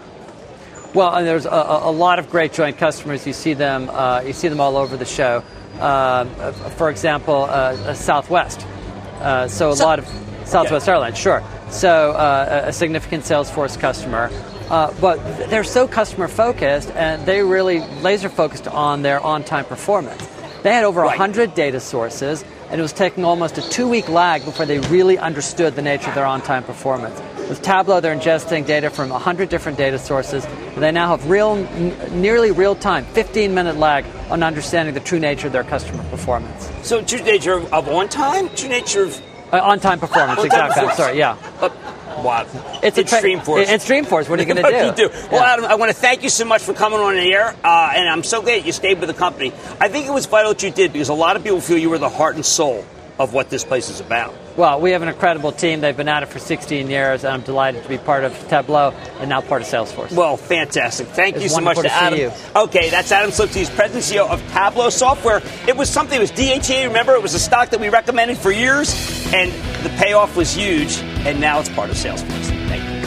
[SPEAKER 14] Well, and there's a, a lot of great joint customers. You see them, uh, you see them all over the show. Uh, for example, uh, Southwest. Uh, so a so, lot of Southwest okay. Airlines, sure. So uh, a significant Salesforce customer. Uh, but they're so customer focused, and they really laser focused on their on-time performance. They had over right. one hundred data sources, and it was taking almost a two-week lag before they really understood the nature of their on-time performance. With Tableau, they're ingesting data from one hundred different data sources, and they now have real, n- nearly real-time, fifteen-minute lag on understanding the true nature of their customer performance.
[SPEAKER 4] So true nature of on-time? True nature of...
[SPEAKER 14] Uh, on-time performance, on-time exactly. Performance. I'm sorry, yeah.
[SPEAKER 4] Uh, Wow.
[SPEAKER 14] It's,
[SPEAKER 4] it's
[SPEAKER 14] a tra-
[SPEAKER 4] Dreamforce.
[SPEAKER 14] It's Dreamforce. What are you going to do?
[SPEAKER 4] you do? Well, yeah. Adam, I want to thank you so much for coming on the air, uh, and I'm so glad you stayed with the company. I think it was vital that you did, because a lot of people feel you were the heart and soul of what this place is about.
[SPEAKER 14] Well, we have an incredible team. They've been at it for sixteen years, and I'm delighted to be part of Tableau and now part of Salesforce.
[SPEAKER 4] Well, fantastic. Thank
[SPEAKER 14] it's
[SPEAKER 4] you so much to,
[SPEAKER 14] to
[SPEAKER 4] Adam.
[SPEAKER 14] You.
[SPEAKER 4] Okay, that's Adam Slipsey, he's President and C E O of Tableau Software. It was something, it was D H A, remember? It was a stock that we recommended for years, and the payoff was huge, and now it's part of Salesforce. Thank you.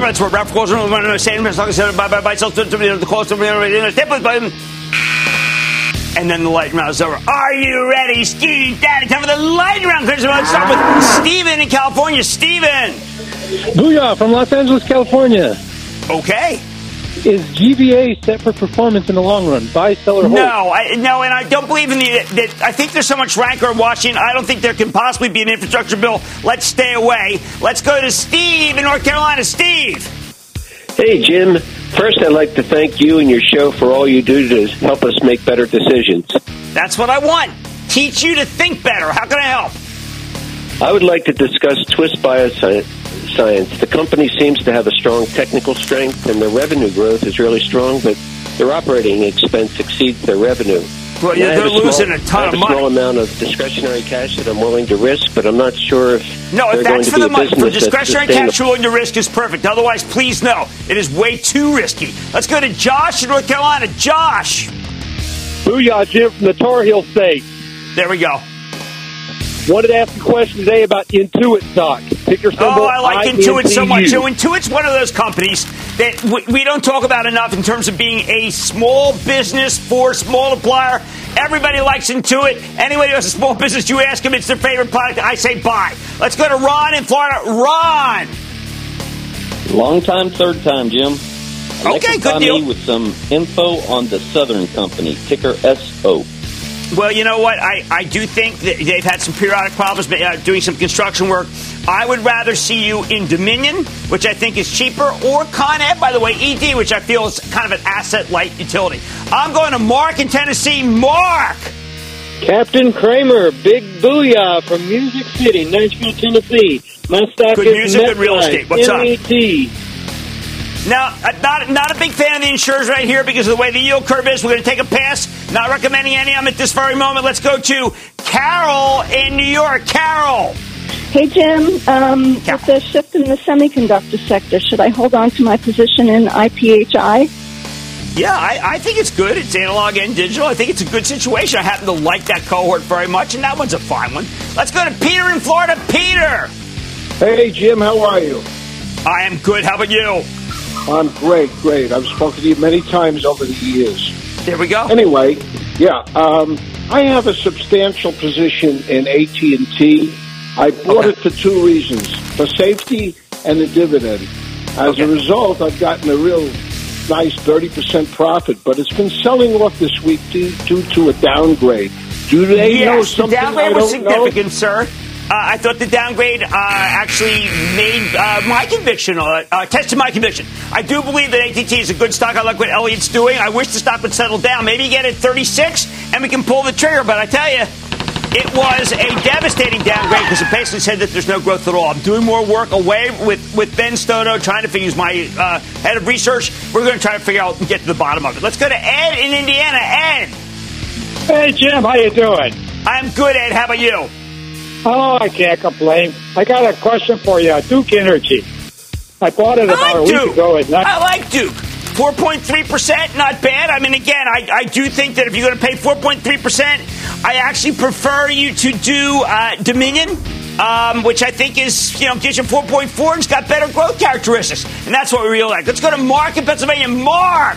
[SPEAKER 4] That's where Ralph calls on the same as long as by by by self to the close to the tip button. And then the lightning round is over. Are you ready, Ski Daddy? Time for the lightning round. Let's start with Steven in California. Steven.
[SPEAKER 15] Booyah from Los Angeles, California.
[SPEAKER 4] Okay.
[SPEAKER 15] Is G V A set for performance in the long run? Buy, sell, or hold?
[SPEAKER 4] No, I, no, and I don't believe in the. That, I think there's so much rancor in Washington. I don't think there can possibly be an infrastructure bill. Let's stay away. Let's go to Steve in North Carolina. Steve.
[SPEAKER 16] Hey, Jim. First, I'd like to thank you and your show for all you do to help us make better decisions.
[SPEAKER 4] That's what I want. Teach you to think better. How can I help?
[SPEAKER 16] I would like to discuss Twist Bioscience. The company seems to have a strong technical strength, and their revenue growth is really strong, but their operating expense exceeds their revenue.
[SPEAKER 4] Well, yeah, they're a losing small, a ton
[SPEAKER 16] I have
[SPEAKER 4] of money.
[SPEAKER 16] a small amount of discretionary cash that I'm willing to risk, but I'm not sure if
[SPEAKER 4] no, if
[SPEAKER 16] they're going
[SPEAKER 4] that's
[SPEAKER 16] to
[SPEAKER 4] for
[SPEAKER 16] be
[SPEAKER 4] the
[SPEAKER 16] a
[SPEAKER 4] money.
[SPEAKER 16] business
[SPEAKER 4] For discretionary
[SPEAKER 16] that's
[SPEAKER 4] cash, you're willing to risk is perfect. Otherwise, please no, it is way too risky. Let's go to Josh in North Carolina. Josh.
[SPEAKER 17] Booyah, Jim from the Tar Heel State.
[SPEAKER 4] There we go.
[SPEAKER 17] Wanted to ask a question today about Intuit stock. Ticker symbol
[SPEAKER 4] Oh, I like
[SPEAKER 17] I N T U.
[SPEAKER 4] Intuit so much. So Intuit's one of those companies that we, we don't talk about enough in terms of being a small business force multiplier. Everybody likes Intuit. Anybody who has a small business, you ask them, it's their favorite product. I say buy. Let's go to Ron in Florida. Ron.
[SPEAKER 18] Long time, third time, Jim.
[SPEAKER 4] Okay, good deal.
[SPEAKER 18] Me with some info on the Southern Company, ticker S O.
[SPEAKER 4] Well, you know what? I, I do think that they've had some periodic problems uh, doing some construction work. I would rather see you in Dominion, which I think is cheaper, or Con Ed, by the way, E D, which I feel is kind of an asset-light utility. I'm going to Mark in Tennessee. Mark!
[SPEAKER 17] Captain Kramer, big booyah from Music City, Nashville, Tennessee. My stock
[SPEAKER 4] good
[SPEAKER 17] is
[SPEAKER 4] music, good real estate. What's
[SPEAKER 17] M E T.
[SPEAKER 4] up? Now, not, not a big fan of the insurers right here because of the way the yield curve is. We're going to take a pass. Not recommending any of them at this very moment. Let's go to Carol in New York. Carol.
[SPEAKER 19] Hey, Jim. Um, with the shift in the semiconductor sector, should I hold on to my position in I P H I?
[SPEAKER 4] Yeah, I, I think it's good. It's analog and digital. I think it's a good situation. I happen to like that cohort very much, and that one's a fine one. Let's go to Peter in Florida. Peter.
[SPEAKER 20] Hey, Jim. How are you?
[SPEAKER 4] I am good. How about you?
[SPEAKER 20] I'm great, great. I've spoken to you many times over the years.
[SPEAKER 4] There we go.
[SPEAKER 20] Anyway, yeah, um, I have a substantial position in A T and T. I bought okay. it for two reasons, for safety and the dividend. As okay. a result, I've gotten a real nice thirty percent profit, but it's been selling off this week due, due to a downgrade. Do they
[SPEAKER 4] yes,
[SPEAKER 20] know something
[SPEAKER 4] the downgrade
[SPEAKER 20] I
[SPEAKER 4] was
[SPEAKER 20] don't
[SPEAKER 4] significant,
[SPEAKER 20] know?
[SPEAKER 4] sir. Uh, I thought the downgrade uh, actually made uh, my conviction, uh, uh, tested my conviction. I do believe that A T T is a good stock. I like what Elliott's doing. I wish the stock would settle down. Maybe get it at thirty-six and we can pull the trigger. But I tell you, it was a devastating downgrade because it basically said that there's no growth at all. I'm doing more work away with, with Ben Stoto, trying to figure out my uh, head of research. We're going to try to figure out and get to the bottom of it. Let's go to Ed in Indiana. Ed.
[SPEAKER 17] Hey, Jim. How you doing?
[SPEAKER 4] I'm good, Ed. How about you?
[SPEAKER 17] Oh, I can't complain. I got a question for you. Duke Energy. I bought it about
[SPEAKER 4] I like
[SPEAKER 17] a week
[SPEAKER 4] Duke.
[SPEAKER 17] ago. At
[SPEAKER 4] I like Duke. four point three percent, not bad. I mean, again, I, I do think that if you're going to pay four point three percent, I actually prefer you to do uh, Dominion, um, which I think is, you know, gives you four point four and it's got better growth characteristics. And that's what we really like. Let's go to Mark in Pennsylvania. Mark!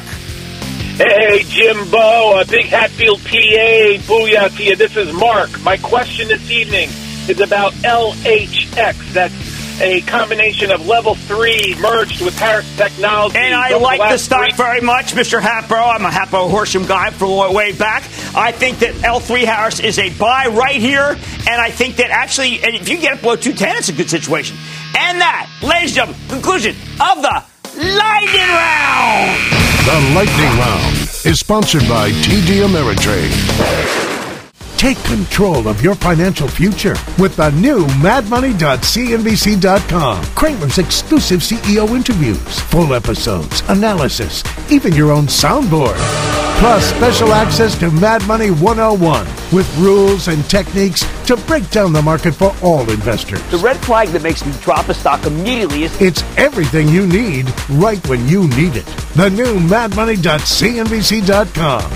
[SPEAKER 21] Hey, Jimbo, a Big Hatfield, P A. Booyah to you. This is Mark. My question this evening is about L H X. That's a combination of level three merged with Harris Technology.
[SPEAKER 4] And I like the stock very much, Mister Hatboro. I'm a Hatboro Horsham guy for way back. I think that L three Harris is a buy right here. And I think that actually, and if you get it below two ten, it's a good situation. And that, ladies and gentlemen, conclusion of the Lightning Round.
[SPEAKER 8] The Lightning Round is sponsored by T D Ameritrade. Take control of your financial future with the new mad money dot C N B C dot com. Kramer's exclusive C E O interviews, full episodes, analysis, even your own soundboard. Plus special access to Mad Money one oh one with rules and techniques to break down the market for all investors.
[SPEAKER 4] The red flag that makes me drop a stock immediately is...
[SPEAKER 8] It's everything you need right when you need it. The new mad money dot C N B C dot com.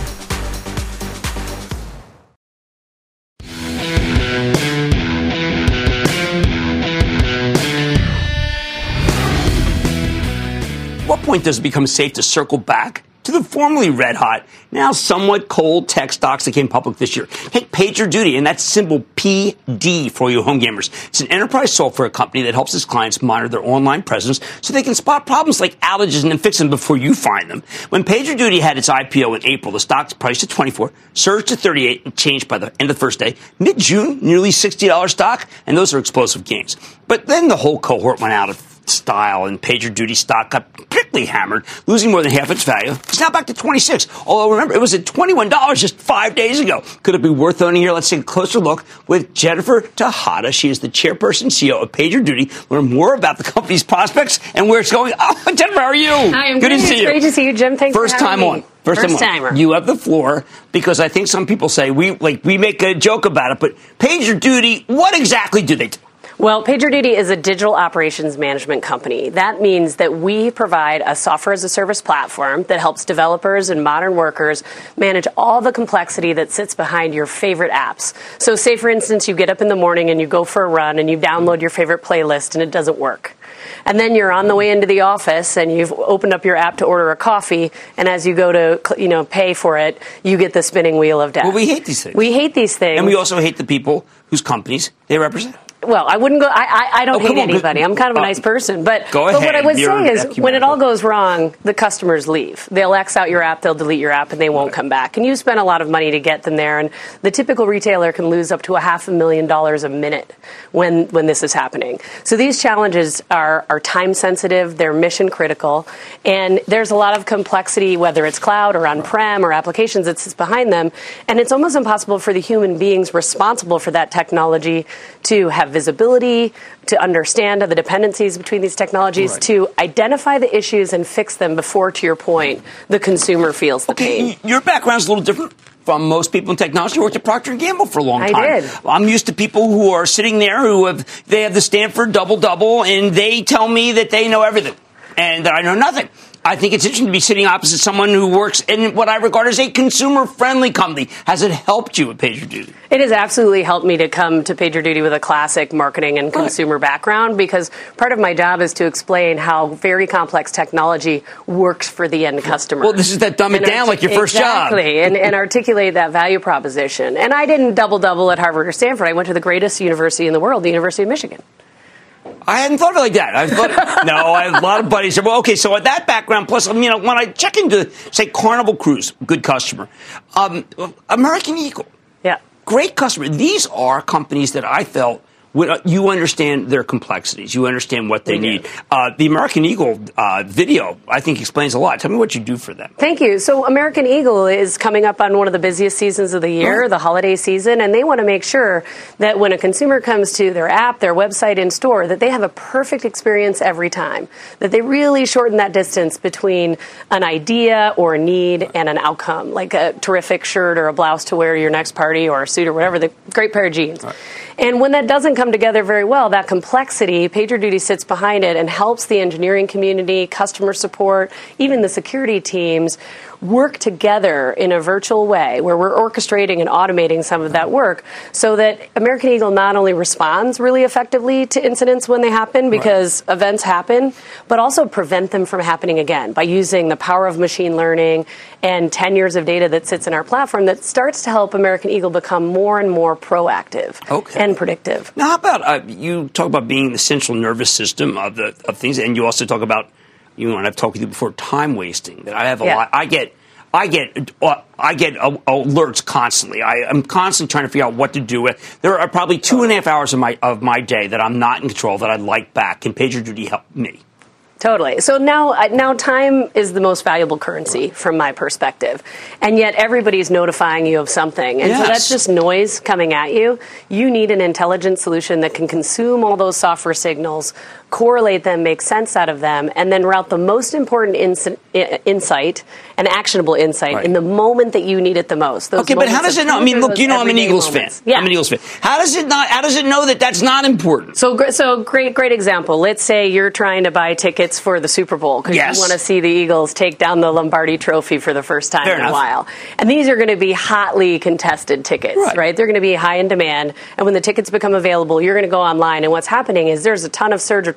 [SPEAKER 4] point does it become safe to circle back to the formerly red-hot, now somewhat cold tech stocks that came public this year? Take PagerDuty, and that's symbol P D for you home gamers. It's an enterprise software company that helps its clients monitor their online presence so they can spot problems like outages and then fix them before you find them. When PagerDuty had its I P O in April, the stock's priced at twenty-four, surged to thirty-eight, and changed by the end of the first day. Mid-June, nearly sixty dollars stock, and those are explosive gains. But then the whole cohort went out of style, and PagerDuty stock got quickly hammered, losing more than half its value. It's now back to twenty-six. Although, remember, it was at twenty-one dollars just five days ago. Could it be worth owning here? Let's take a closer look with Jennifer Tejada. She is the chairperson and C E O of PagerDuty. Learn more about the company's prospects and where it's going. Oh, Jennifer, how are you?
[SPEAKER 1] Hi, I'm
[SPEAKER 4] good
[SPEAKER 1] great.
[SPEAKER 4] to see
[SPEAKER 1] it's
[SPEAKER 4] you.
[SPEAKER 1] Great to see you, Jim. Thanks
[SPEAKER 4] First
[SPEAKER 1] for having
[SPEAKER 4] time
[SPEAKER 1] me.
[SPEAKER 4] on. First,
[SPEAKER 1] First
[SPEAKER 4] time on.
[SPEAKER 1] timer.
[SPEAKER 4] You have the floor, because I think some people say we like we make a joke about it, but PagerDuty, what exactly do they do?
[SPEAKER 1] Well, PagerDuty is a digital operations management company. That means that we provide a software as a service platform that helps developers and modern workers manage all the complexity that sits behind your favorite apps. So say, for instance, you get up in the morning and you go for a run and you download your favorite playlist and it doesn't work. And then you're on the way into the office and you've opened up your app to order a coffee, and as you go to, you know, pay for it, you get the spinning wheel of death.
[SPEAKER 4] Well, we hate these things.
[SPEAKER 1] We hate these things.
[SPEAKER 4] And we also hate the people whose companies they represent.
[SPEAKER 1] Well, I wouldn't go. I, I, I don't
[SPEAKER 4] Oh, come
[SPEAKER 1] hate
[SPEAKER 4] on,
[SPEAKER 1] anybody. I'm kind of a
[SPEAKER 4] uh,
[SPEAKER 1] nice person, but,
[SPEAKER 4] go
[SPEAKER 1] but what I
[SPEAKER 4] ahead.
[SPEAKER 1] would
[SPEAKER 4] You're
[SPEAKER 1] say is,
[SPEAKER 4] ecumenical.
[SPEAKER 1] when it all goes wrong, the customers leave. They'll X out your app, they'll delete your app, and they won't come back. And you spend a lot of money to get them there. And the typical retailer can lose up to a half a million dollars a minute when when this is happening. So these challenges are are time sensitive. They're mission critical, and there's a lot of complexity, whether it's cloud or on-prem or applications that sits behind them. And it's almost impossible for the human beings responsible for that technology to have visibility, to understand the dependencies between these technologies, right, to identify the issues and fix them before, to your point, the consumer feels the
[SPEAKER 4] okay,
[SPEAKER 1] pain.
[SPEAKER 4] Your background's a little different from most people in technology. You worked at Procter and Gamble for a long
[SPEAKER 1] I
[SPEAKER 4] time.
[SPEAKER 1] did.
[SPEAKER 4] I'm used to people who are sitting there who have they have the Stanford double-double, and they tell me that they know everything and that I know nothing. I think it's interesting to be sitting opposite someone who works in what I regard as a consumer-friendly company. Has it helped you at PagerDuty?
[SPEAKER 1] It has absolutely helped me to come to PagerDuty with a classic marketing and consumer right. background, because part of my job is to explain how very complex technology works for the end customer.
[SPEAKER 4] Well, this is that dumb it
[SPEAKER 1] and
[SPEAKER 4] down
[SPEAKER 1] artic-
[SPEAKER 4] like your first
[SPEAKER 1] exactly,
[SPEAKER 4] job.
[SPEAKER 1] Exactly, and, and articulate that value proposition. And I didn't double-double at Harvard or Stanford. I went to the greatest university in the world, the University of Michigan.
[SPEAKER 4] I hadn't thought of it like that. I thought, no, I have a lot of buddies. Well, okay, so at that background, plus, you know, when I check into, say, Carnival Cruise, good customer, um, American Eagle,
[SPEAKER 1] yeah,
[SPEAKER 4] great customer. These are companies that I felt would, uh, you understand their complexities. You understand what they
[SPEAKER 1] We
[SPEAKER 4] need. Uh, the American Eagle uh, video, I think, explains a lot. Tell me what you do for them.
[SPEAKER 1] Thank you. So American Eagle is coming up on one of the busiest seasons of the year, oh. the holiday season, and they want to make sure that when a consumer comes to their app, their website, in store, that they have a perfect experience every time, that they really shorten that distance between an idea or a need and an outcome, like a terrific shirt or a blouse to wear to your next party, or a suit or whatever, the great pair of jeans. Right. And when that doesn't come together very well, that complexity, PagerDuty sits behind it and helps the engineering community, customer support, even the security teams work together in a virtual way where we're orchestrating and automating some of that work so that American Eagle not only responds really effectively to incidents when they happen, because right. events happen, but also prevent them from happening again by using the power of machine learning and ten years of data that sits in our platform that starts to help American Eagle become more and more proactive
[SPEAKER 4] okay.
[SPEAKER 1] and predictive.
[SPEAKER 4] Now, how about uh, you talk about being the central nervous system of the of things, and you also talk about, you know, and I've talked with you before, time wasting. That I have a yeah. lot. I get, I get, uh, I get uh, alerts constantly. I am constantly trying to figure out what to do with. There are probably two and a half hours of my of my day that I'm not in control that I'd like back. Can PagerDuty help me?
[SPEAKER 1] Totally. So now, now time is the most valuable currency from my perspective. And yet everybody's notifying you of something. And yes. so that's just noise coming at you. You need an intelligent solution that can consume all those software signals, correlate them, make sense out of them, and then route the most important ins- insight and actionable insight right. in the moment that you need it the most. Those
[SPEAKER 4] okay, but how does it know? I mean, look, you know I'm an Eagles
[SPEAKER 1] moments.
[SPEAKER 4] fan.
[SPEAKER 1] Yeah.
[SPEAKER 4] I'm an Eagles fan. How does it not? How does it know that that's not important?
[SPEAKER 1] So, so great, great example. Let's say you're trying to buy tickets for the Super Bowl because
[SPEAKER 4] yes.
[SPEAKER 1] you want to see the Eagles take down the Lombardi Trophy for the first time
[SPEAKER 4] Fair
[SPEAKER 1] in
[SPEAKER 4] enough.
[SPEAKER 1] a while. And these are going to be hotly contested tickets, right. right? They're going to be high in demand. And when the tickets become available, you're going to go online. And what's happening is there's a ton of surge of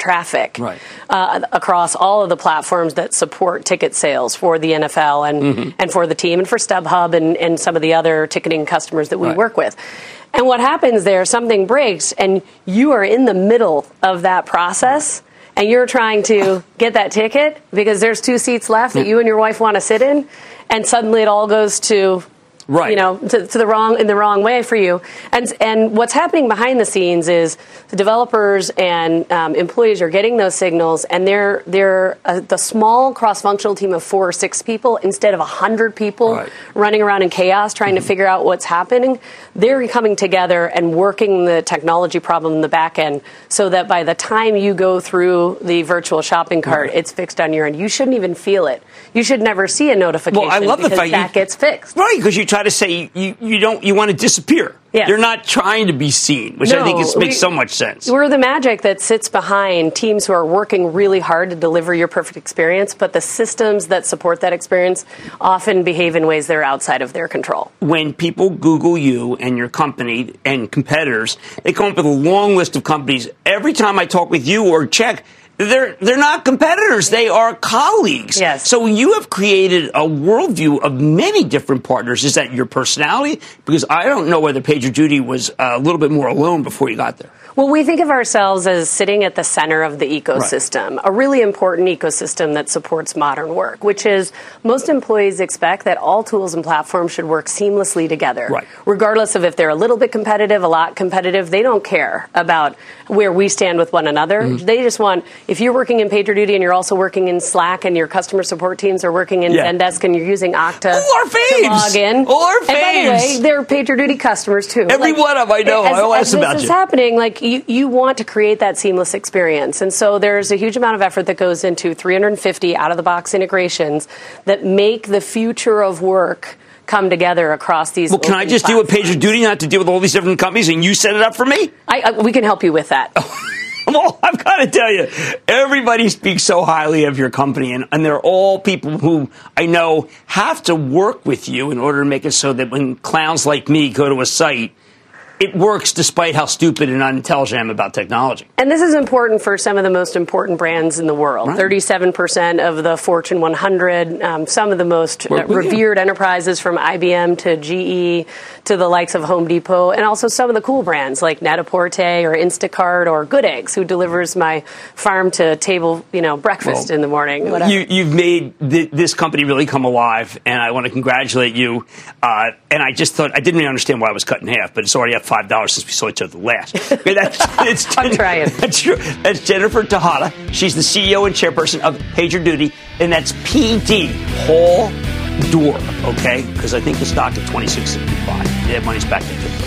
[SPEAKER 1] traffic
[SPEAKER 4] right.
[SPEAKER 1] uh, across all of the platforms that support ticket sales for the N F L and, mm-hmm. and for the team and for StubHub and, and some of the other ticketing customers that we right. work with. And what happens there, something breaks, and you are in the middle of that process, and you're trying to get that ticket because there's two seats left that you and your wife want to sit in, and suddenly it all goes to,
[SPEAKER 4] right.
[SPEAKER 1] you know, to, to the wrong in the wrong way for you. And and what's happening behind the scenes is the developers and um, employees are getting those signals, and they're they're uh, the small cross-functional team of four or six people instead of a hundred people
[SPEAKER 4] right.
[SPEAKER 1] running around in chaos trying mm-hmm. to figure out what's happening. They're coming together and working the technology problem in the back end so that by the time you go through the virtual shopping cart, right. it's fixed on your end. You shouldn't even feel it. You should never see a notification.
[SPEAKER 4] Well, I love the fact
[SPEAKER 1] that
[SPEAKER 4] you,
[SPEAKER 1] gets fixed.
[SPEAKER 4] Right, because you try to say you, you don't you want to disappear.
[SPEAKER 1] Yes.
[SPEAKER 4] You're not trying to be seen, which
[SPEAKER 1] no,
[SPEAKER 4] I think is, makes
[SPEAKER 1] we,
[SPEAKER 4] so much sense.
[SPEAKER 1] We're the magic that sits behind teams who are working really hard to deliver your perfect experience, but the systems that support that experience often behave in ways that are outside of their control.
[SPEAKER 4] When people Google you and your company and competitors, they come up with a long list of companies. Every time I talk with you or check, They're they're not competitors. They are colleagues.
[SPEAKER 1] Yes.
[SPEAKER 4] So you have created a worldview of many different partners. Is that your personality? Because I don't know whether PagerDuty was a little bit more alone before you got there.
[SPEAKER 1] Well, we think of ourselves as sitting at the center of the ecosystem, right. a really important ecosystem that supports modern work, which is most employees expect that all tools and platforms should work seamlessly together.
[SPEAKER 4] Right.
[SPEAKER 1] Regardless of if they're a little bit competitive, a lot competitive, they don't care about where we stand with one another. Mm-hmm. They just want, if you're working in PagerDuty and you're also working in Slack and your customer support teams are working in yeah. Zendesk and you're using Okta
[SPEAKER 4] all our faves.
[SPEAKER 1] to log in.
[SPEAKER 4] All our
[SPEAKER 1] faves. And by the way, they're PagerDuty customers too.
[SPEAKER 4] Every
[SPEAKER 1] like,
[SPEAKER 4] one of them, I know.
[SPEAKER 1] As,
[SPEAKER 4] I always
[SPEAKER 1] as
[SPEAKER 4] about
[SPEAKER 1] this
[SPEAKER 4] you.
[SPEAKER 1] is happening, like you, you want to create that seamless experience. And so there's a huge amount of effort that goes into three hundred fifty out-of-the-box integrations that make the future of work come together across these.
[SPEAKER 4] Well, can I just
[SPEAKER 1] platforms.
[SPEAKER 4] deal with PagerDuty, not to deal with all these different companies, and you set it up for me?
[SPEAKER 1] I, I, we can help you with that.
[SPEAKER 4] Well, I've got to tell you, everybody speaks so highly of your company, and, and they're all people who I know have to work with you in order to make it so that when clowns like me go to a site, it works despite how stupid and unintelligent I am about technology.
[SPEAKER 1] And this is important for some of the most important brands in the world. Right. thirty-seven percent of the Fortune one hundred, um, some of the most uh, revered you. enterprises from I B M to G E to the likes of Home Depot, and also some of the cool brands like Net-a-Porter or Instacart or Good Eggs, who delivers my farm-to-table, you know, breakfast well, in the morning. Whatever.
[SPEAKER 4] You, you've made th- this company really come alive, and I want to congratulate you. Uh, and I just thought, I didn't really understand why it was cut in half, but it's already up five dollars since we saw each other last. Okay, that's, it's,
[SPEAKER 1] I'm trying.
[SPEAKER 4] That's true. That's Jennifer Tejada. She's the C E O and chairperson of PagerDuty, and that's P D, Paul Door, okay? Because I think the stock at twenty-six sixty-five. Yeah, money's back into it.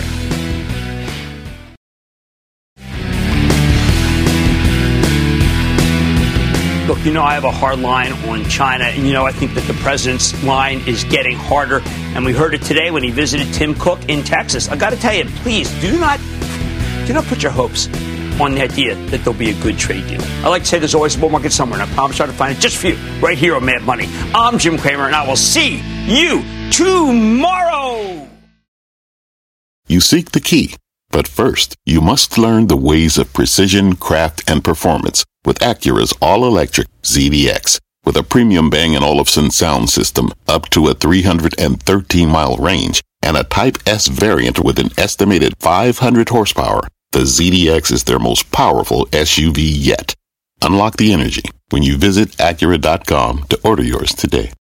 [SPEAKER 4] Look, you know, I have a hard line on China, and, you know, I think that the president's line is getting harder, and we heard it today when he visited Tim Cook in Texas. I got to tell you, please do not, do not put your hopes on the idea that there'll be a good trade deal. I like to say there's always a bull market somewhere, and I promise I'll try to find it just for you, right here on Mad Money. I'm Jim Cramer, and I will see you tomorrow.
[SPEAKER 2] You seek the key, but first, you must learn the ways of precision, craft, and performance with Acura's all-electric Z D X. With a premium Bang and Olufsen sound system up to a three hundred thirteen mile range and a Type S variant with an estimated five hundred horsepower, the Z D X is their most powerful S U V yet. Unlock the energy when you visit Acura dot com to order yours today.